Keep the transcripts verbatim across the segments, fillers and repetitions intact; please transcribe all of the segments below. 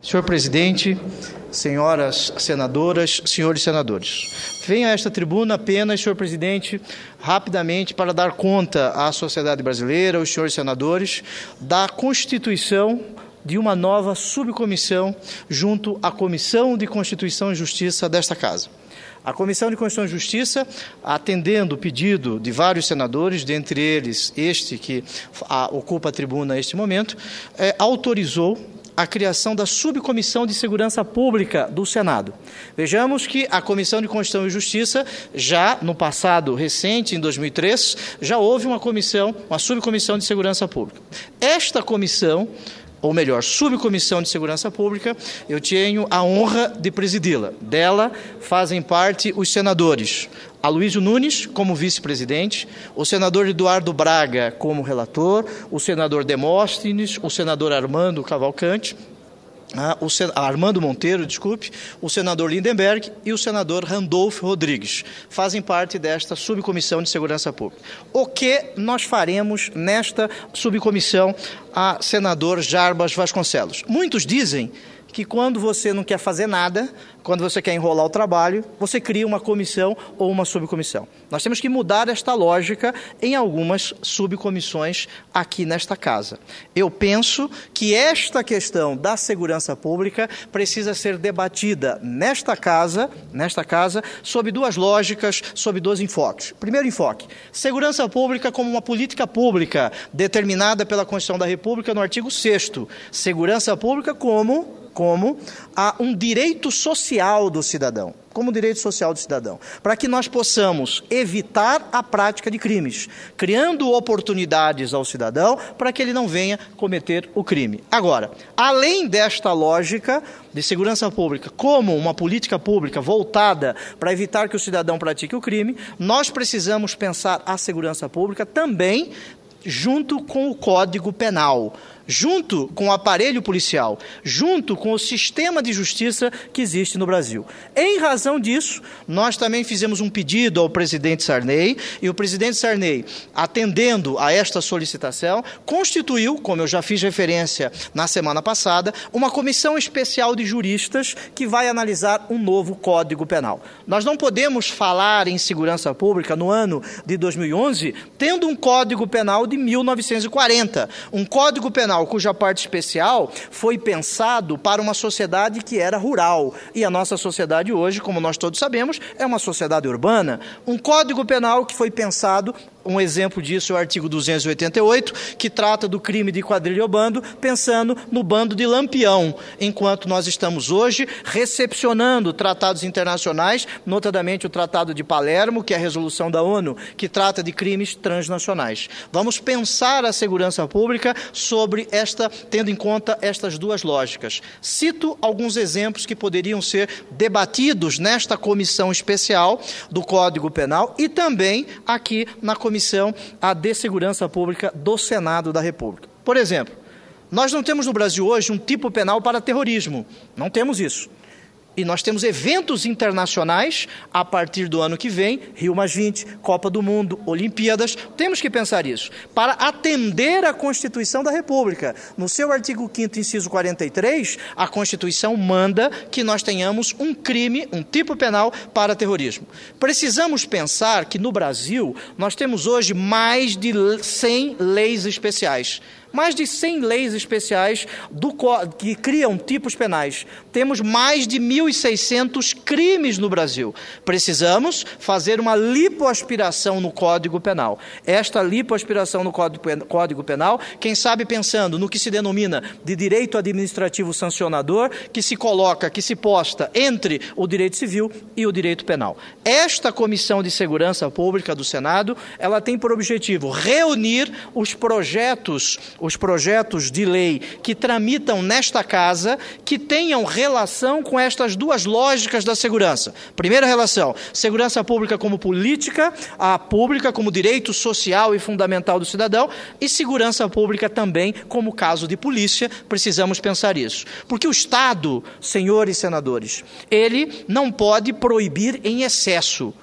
Senhor presidente, senhoras senadoras, senhores senadores, venho a esta tribuna apenas, senhor presidente, rapidamente para dar conta à sociedade brasileira, aos senhores senadores, da constituição de uma nova subcomissão junto à Comissão de Constituição e Justiça desta Casa. A Comissão de Constituição e Justiça, atendendo o pedido de vários senadores, dentre eles este que a, ocupa a tribuna neste momento, é, autorizou a criação da Subcomissão de Segurança Pública do Senado. Vejamos que a Comissão de Constituição e Justiça, já no passado recente, em dois mil e três, já houve uma comissão, uma Subcomissão de Segurança Pública. Esta comissão, ou melhor, Subcomissão de Segurança Pública, eu tenho a honra de presidi-la. Dela fazem parte os senadores Aloysio Nunes, como vice-presidente, o senador Eduardo Braga, como relator, o senador Demóstenes, o senador Armando Cavalcante, ah, o sen... Armando Monteiro, desculpe, o senador Lindenberg e o senador Randolfo Rodrigues. Fazem parte desta Subcomissão de Segurança Pública. O que nós faremos nesta subcomissão, a senador Jarbas Vasconcelos? Muitos dizem que quando você não quer fazer nada, quando você quer enrolar o trabalho, você cria uma comissão ou uma subcomissão. Nós temos que mudar esta lógica em algumas subcomissões aqui nesta casa. Eu penso que esta questão da segurança pública precisa ser debatida nesta casa, nesta casa, sob duas lógicas, sob dois enfoques. Primeiro enfoque, segurança pública como uma política pública determinada pela Constituição da República no artigo sexto. Segurança pública como... como a um direito social do cidadão, como direito social do cidadão, para que nós possamos evitar a prática de crimes, criando oportunidades ao cidadão para que ele não venha cometer o crime. Agora, além desta lógica de segurança pública como uma política pública voltada para evitar que o cidadão pratique o crime, nós precisamos pensar a segurança pública também junto com o Código Penal, junto com o aparelho policial, junto com o sistema de justiça que existe no Brasil. Em razão disso, nós também fizemos um pedido ao presidente Sarney, e o presidente Sarney, atendendo a esta solicitação, constituiu, como eu já fiz referência na semana passada, uma comissão especial de juristas que vai analisar um novo Código Penal. Nós não podemos falar em segurança pública no ano de dois mil e onze, tendo um Código Penal de mil novecentos e quarenta, um Código Penal cuja parte especial foi pensado para uma sociedade que era rural. E a nossa sociedade hoje, como nós todos sabemos, é uma sociedade urbana. Um Código Penal que foi pensado, um exemplo disso é o artigo duzentos e oitenta e oito, que trata do crime de quadrilha ou bando, pensando no bando de Lampião, enquanto nós estamos hoje recepcionando tratados internacionais, notadamente o Tratado de Palermo, que é a resolução da ONU, que trata de crimes transnacionais. Vamos pensar a segurança pública sobre esta, tendo em conta estas duas lógicas. Cito alguns exemplos que poderiam ser debatidos nesta comissão especial do Código Penal e também aqui na Comissão a de Segurança Pública do Senado da República. Por exemplo, nós não temos no Brasil hoje um tipo penal para terrorismo. Não temos isso. E nós temos eventos internacionais a partir do ano que vem, Rio mais vinte, Copa do Mundo, Olimpíadas, temos que pensar isso, para atender à Constituição da República. No seu artigo quinto, inciso quarenta e três, a Constituição manda que nós tenhamos um crime, um tipo penal para terrorismo. Precisamos pensar que no Brasil nós temos hoje mais de cem leis especiais. Mais de cem leis especiais do, que criam tipos penais. Temos mais de mil e seiscentos crimes no Brasil. Precisamos fazer uma lipoaspiração no Código Penal. Esta lipoaspiração no Código Penal, quem sabe pensando no que se denomina de direito administrativo sancionador, que se coloca, que se posta entre o direito civil e o direito penal. Esta Comissão de Segurança Pública do Senado, ela tem por objetivo reunir os projetos os projetos de lei que tramitam nesta casa, que tenham relação com estas duas lógicas da segurança. Primeira relação, segurança pública como política, a pública como direito social e fundamental do cidadão, e segurança pública também como caso de polícia, precisamos pensar isso. Porque o Estado, senhores senadores, ele não pode proibir em excesso.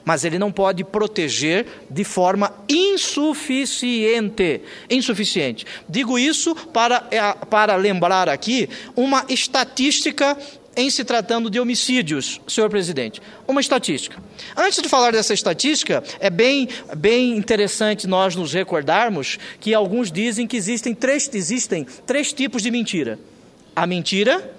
mas ele não pode proteger de forma insuficiente. Insuficiente. Digo isso para, para lembrar aqui uma estatística em se tratando de homicídios, senhor presidente. Uma estatística. Antes de falar dessa estatística, é bem, bem interessante nós nos recordarmos que alguns dizem que existem três, existem três tipos de mentira. A mentira,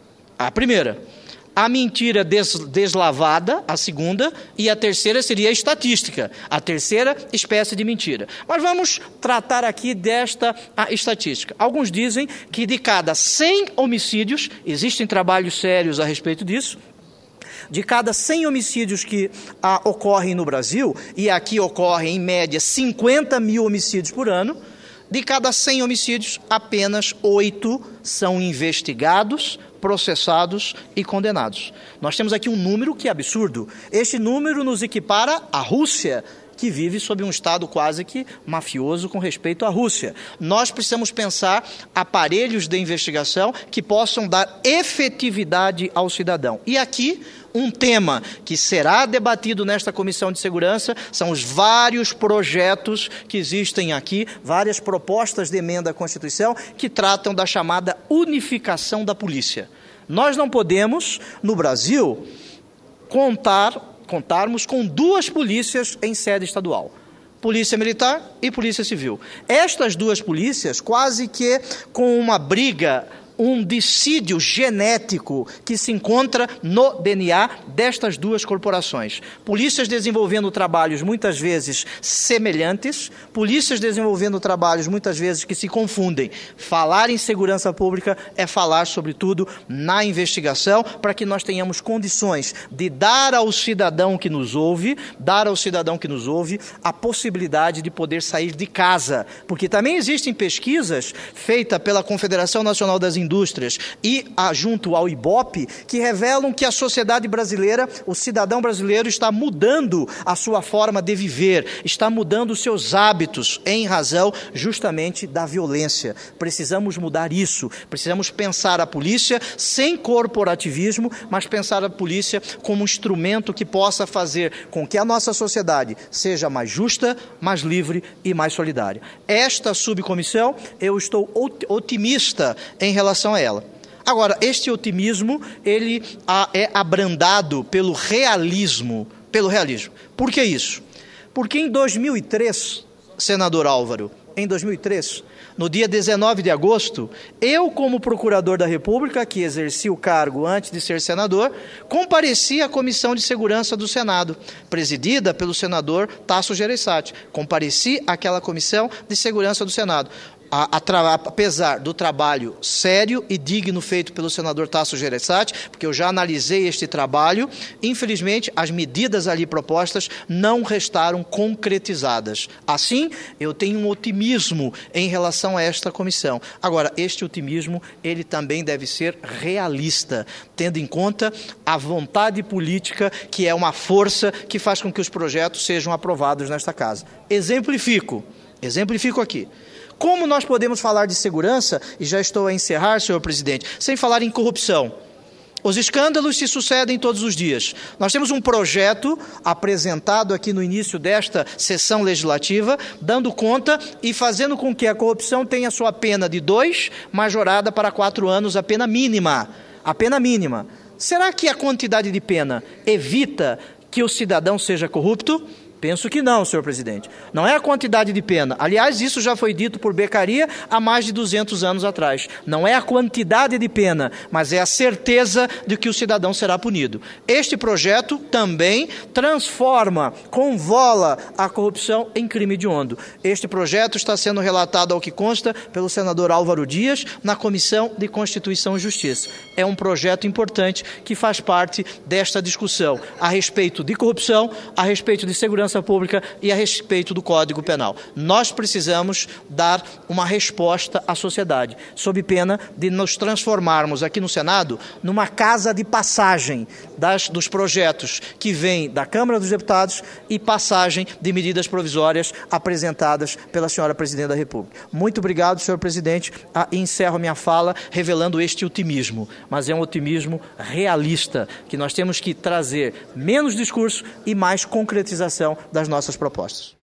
a primeira, a mentira des, deslavada, a segunda, e a terceira seria a estatística, a terceira espécie de mentira. Mas vamos tratar aqui desta a estatística. Alguns dizem que de cada cem homicídios, existem trabalhos sérios a respeito disso, de cada cem homicídios que ah, ocorrem no Brasil, e aqui ocorrem em média cinquenta mil homicídios por ano, de cada cem homicídios, apenas oito são investigados, processados e condenados. Nós temos aqui um número que é absurdo. Este número nos equipara à Rússia, que vive sob um estado quase que mafioso com respeito à Rússia. Nós precisamos pensar aparelhos de investigação que possam dar efetividade ao cidadão. E aqui, um tema que será debatido nesta Comissão de Segurança são os vários projetos que existem aqui, várias propostas de emenda à Constituição que tratam da chamada unificação da polícia. Nós não podemos, no Brasil, contar... contarmos com duas polícias em sede estadual, Polícia Militar e Polícia Civil. Estas duas polícias, quase que com uma briga, um dissídio genético que se encontra no D N A destas duas corporações. Polícias desenvolvendo trabalhos muitas vezes semelhantes, polícias desenvolvendo trabalhos muitas vezes que se confundem. Falar em segurança pública é falar, sobretudo, na investigação, para que nós tenhamos condições de dar ao cidadão que nos ouve, dar ao cidadão que nos ouve, a possibilidade de poder sair de casa. Porque também existem pesquisas feitas pela Confederação Nacional das Indústrias e a, junto ao IBOPE, que revelam que a sociedade brasileira, o cidadão brasileiro está mudando a sua forma de viver, está mudando os seus hábitos em razão justamente da violência. Precisamos mudar isso, precisamos pensar a polícia sem corporativismo, mas pensar a polícia como um instrumento que possa fazer com que a nossa sociedade seja mais justa, mais livre e mais solidária. Esta subcomissão, eu estou otimista em relação a ela. Agora, este otimismo, ele é abrandado pelo realismo, pelo realismo. Por que isso? Porque em dois mil e três, senador Álvaro, em dois mil e três, no dia dezenove de agosto, eu, como procurador da República, que exerci o cargo antes de ser senador, compareci à Comissão de Segurança do Senado, presidida pelo senador Tasso Gereissati. Compareci àquela Comissão de Segurança do Senado. A, a, apesar do trabalho sério e digno feito pelo senador Tasso Gereissati, porque eu já analisei este trabalho, infelizmente as medidas ali propostas não restaram concretizadas. Assim, eu tenho um otimismo em relação a esta comissão. Agora, este otimismo, ele também deve ser realista, tendo em conta a vontade política, que é uma força que faz com que os projetos sejam aprovados nesta casa. Exemplifico, exemplifico aqui. Como nós podemos falar de segurança, e já estou a encerrar, senhor presidente, sem falar em corrupção? Os escândalos se sucedem todos os dias. Nós temos um projeto apresentado aqui no início desta sessão legislativa, dando conta e fazendo com que a corrupção tenha sua pena de dois, majorada para quatro anos, a pena mínima. A pena mínima. Será que a quantidade de pena evita que o cidadão seja corrupto? Penso que não, senhor presidente. Não é a quantidade de pena. Aliás, isso já foi dito por Beccaria há mais de duzentos anos atrás. Não é a quantidade de pena, mas é a certeza de que o cidadão será punido. Este projeto também transforma, convola a corrupção em crime hediondo. Este projeto está sendo relatado, ao que consta, pelo senador Álvaro Dias, na Comissão de Constituição e Justiça. É um projeto importante que faz parte desta discussão a respeito de corrupção, a respeito de segurança segurança pública e a respeito do Código Penal. Nós precisamos dar uma resposta à sociedade, sob pena de nos transformarmos aqui no Senado numa casa de passagem das, dos projetos que vêm da Câmara dos Deputados e passagem de medidas provisórias apresentadas pela senhora Presidente da República. Muito obrigado, senhor Presidente. Ah, encerro minha fala revelando este otimismo, mas é um otimismo realista, que nós temos que trazer menos discurso e mais concretização das nossas propostas.